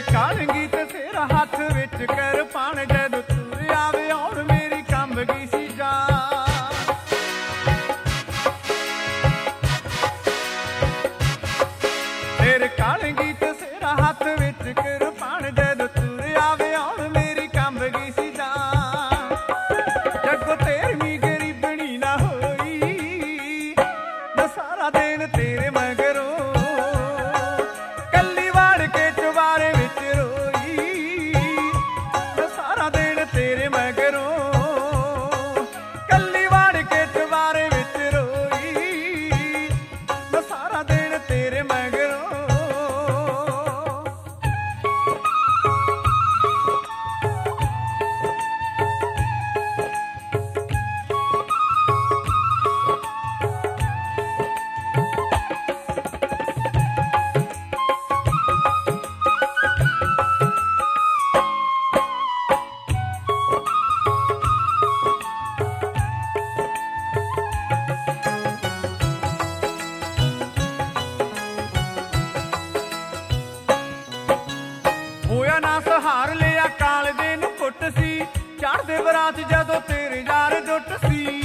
ਕਾਲੰਗੀ ਤੇ ਤੇਰਾ ਹੱਥ ਵਿੱਚ ਕਿਰਪਾਨ, ਜਦੋਂ ਤੁਰ ਆਵੇ ਆਉਣ ਮੇਰੀ ਕੰਬ ਗਈ ਸੀ ਜਾਨ। ਤੇਰੇ ਕਾਲੰਗੀ ਤੇ ਤੇਰਾ ਹੱਥ ਵਿੱਚ ਕਿਰਪਾਨ, ਜਦੋਂ ਤੁਰ ਆਵੇ ਆਉਣ ਮੇਰੀ ਕੰਬ ਗਈ ਸੀ ਜਾਨ। ਜੱਗੋ ਤੇਰਵੀਂ ਗਰੀਬਣੀ ਨਾ ਹੋਈ, ਮੈਂ ਸਾਰਾ ਦਿਨ ਤੇਰੇ ਮਗਰੋਂ ਹੋਇਆ ਨਾ ਸਹਾਰ ਲਿਆ ਕਾਲਜੇ ਨੂੰ ਘੁੱਟ ਸੀ, ਚੜ੍ਹਦੇ ਬਰਾਤ ਜਦੋਂ ਤੇਰੇ ਯਾਰ ਜੁੱਟ ਸੀ।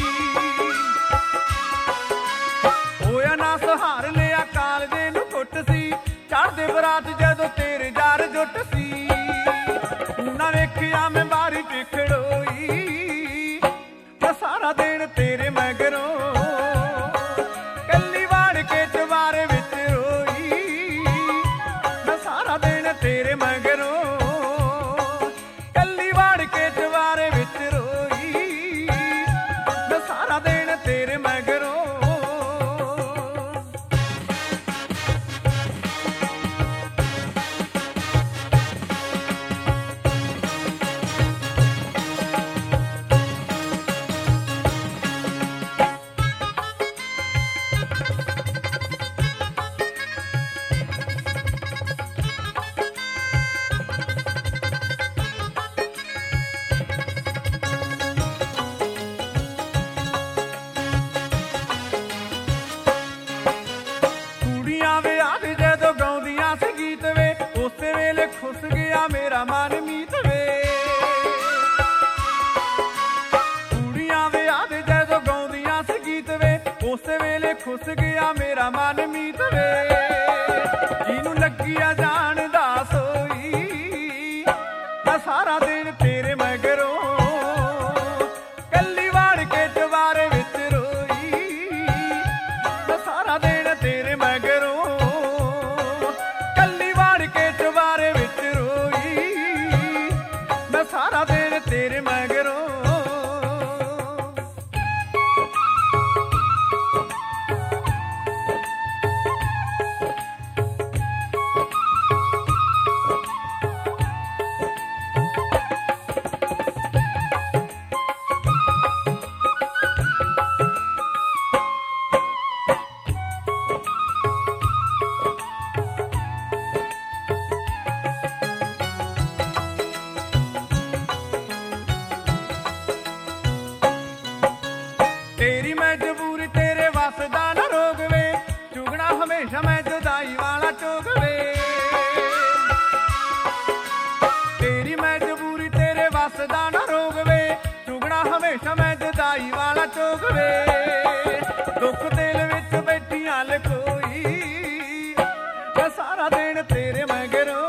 ਹੋਇਆ ਨਾ ਸਹਾਰ ਲਿਆ ਕਾਲਜੇ ਨੂੰ ਘੁੱਟ ਸੀ, ਚੜ੍ਹਦੇ ਬਰਾਤ ਜਦੋਂ ਤੇਰੇ ਯਾਰ ਜੁੱਟ ਸੀ। ਤੂੰ ਨਾ ਵੇਖਿਆ ਮੈਂ ਬਾਰੀ ਚ ਖੜੋਈ, ਮੈਂ ਸਾਰਾ ਦਿਨ ਤੇਰੇ ਮਗਰੋਂ ਕੱਲੀ ਵਾੜ ਕੇ ਚਵਾਰੇ ਵਿੱਚ ਰੋਈ। ਮੈਂ ਸਾਰਾ ਦਿਨ ਤੇਰੇ ਮਗਰੋਂ ਕੱਲੀ ਵਾੜ ਕੇ ਚਵਾਰੇ ਵਿੱਚ ਰੋਈ। ਮੈਂ ਸਾਰਾ ਦਿਨ ਤੇਰੇ ਮਗਰੋਂ ਖੁੱਸ ਗਿਆ ਮੇਰਾ ਮਨ ਮੀਤ ਵੇ। ਕੁੜੀਆਂ ਵਿਆਹ ਦੇ ਜਦੋਂ ਗਾਉਂਦੀਆਂ ਸੀ ਗੀਤ ਵੇ, ਉਸੇ ਵੇਲੇ ਖੁੱਸ ਗਿਆ ਮੇਰਾ ਮਨ ਮੀਤ ਵੇ। ਜਿਹਨੂੰ ਲੱਗਿਆ ਜਾਣ ਦਾ ਸੋਈ, ਮੈਂ ਸਾਰਾ ਦਿਨ ਤੇਰੇ ਮਗਰੋਂ ਕੱਲੀ ਵਾੜ ਕੇ ਚਵਾਰੇ ਵਿੱਚ ਰੋਈ। ਮੈਂ ਸਾਰਾ ਦਿਨ ਤੇਰੇ ਮਗਰੋਂ ਸਾਰਾ ਦਿਨ ਤੇਰੇ ਮਗਰੋਂ ਤੇਰੀ ਮਜਬੂਰੀ ਤੇਰੇ ਵੱਸ ਦਾ ਨਾ ਰੋਗ ਵੇ, ਚੁਗਣਾ ਹਮੇਸ਼ਾ ਮੈਂ ਜੁਦਾਈ ਵਾਲਾ ਚੋਗ ਵੇ। ਤੇਰੀ ਮਜਬੂਰੀ ਤੇਰੇ ਵੱਸ ਦਾ ਨਾ ਰੋਗ ਵੇ, ਚੁਗਣਾ ਹਮੇਸ਼ਾ ਮੈਂ ਜੁਦਾਈ ਵਾਲਾ ਚੋਗ ਵੇ। ਦੁੱਖ ਦਿਲ ਵਿੱਚ ਬੈਠੀਆਂ ਲਕੋਈ, ਮੈਂ ਸਾਰਾ ਦਿਨ ਤੇਰੇ ਮਗਰੋਂ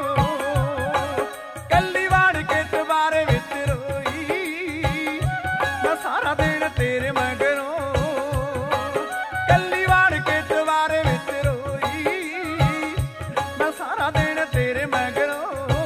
ਕੱਲੀ ਵਾੜ ਕੇ ਚਵਾਰੇ ਵਿੱਚ ਰੋਈ। ਮੈਂ ਸਾਰਾ ਦਿਨ ਤੇਰੇ ਮਗਰੋਂ ਸਾਰਾ ਦਿਨ ਤੇਰੇ ਮਗਰੋਂ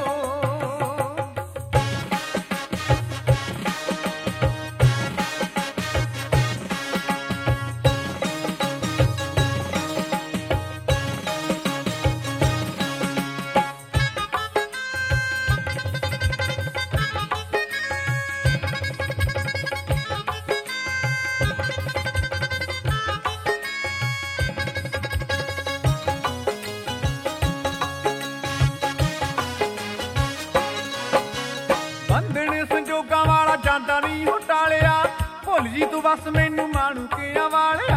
ਜਾਂਦਾ ਨਹੀਂ ਹੋ ਟਾਲਿਆ, ਭੁੱਲ ਜੀ ਤੂੰ ਬਸ ਮੈਨੂੰ ਮਾਣੂ ਕੇ ਵਾਲਿਆ।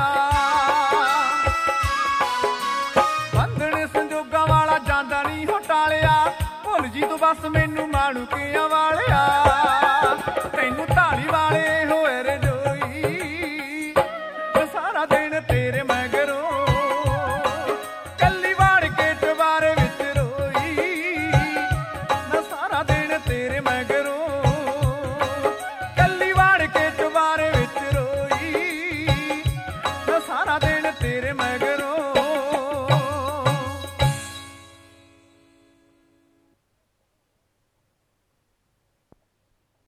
ਬੰਧਨ ਸੰਜੋਗਾਂ ਵਾਲਾ ਜਾਂਦਾ ਨਹੀਂ ਹੋ ਟਾਲਿਆ, ਭੁੱਲ ਜੀ ਬਸ ਮੈਨੂੰ ਮਾਣੂਕਿਆਂ ਵਾਲਿਆ।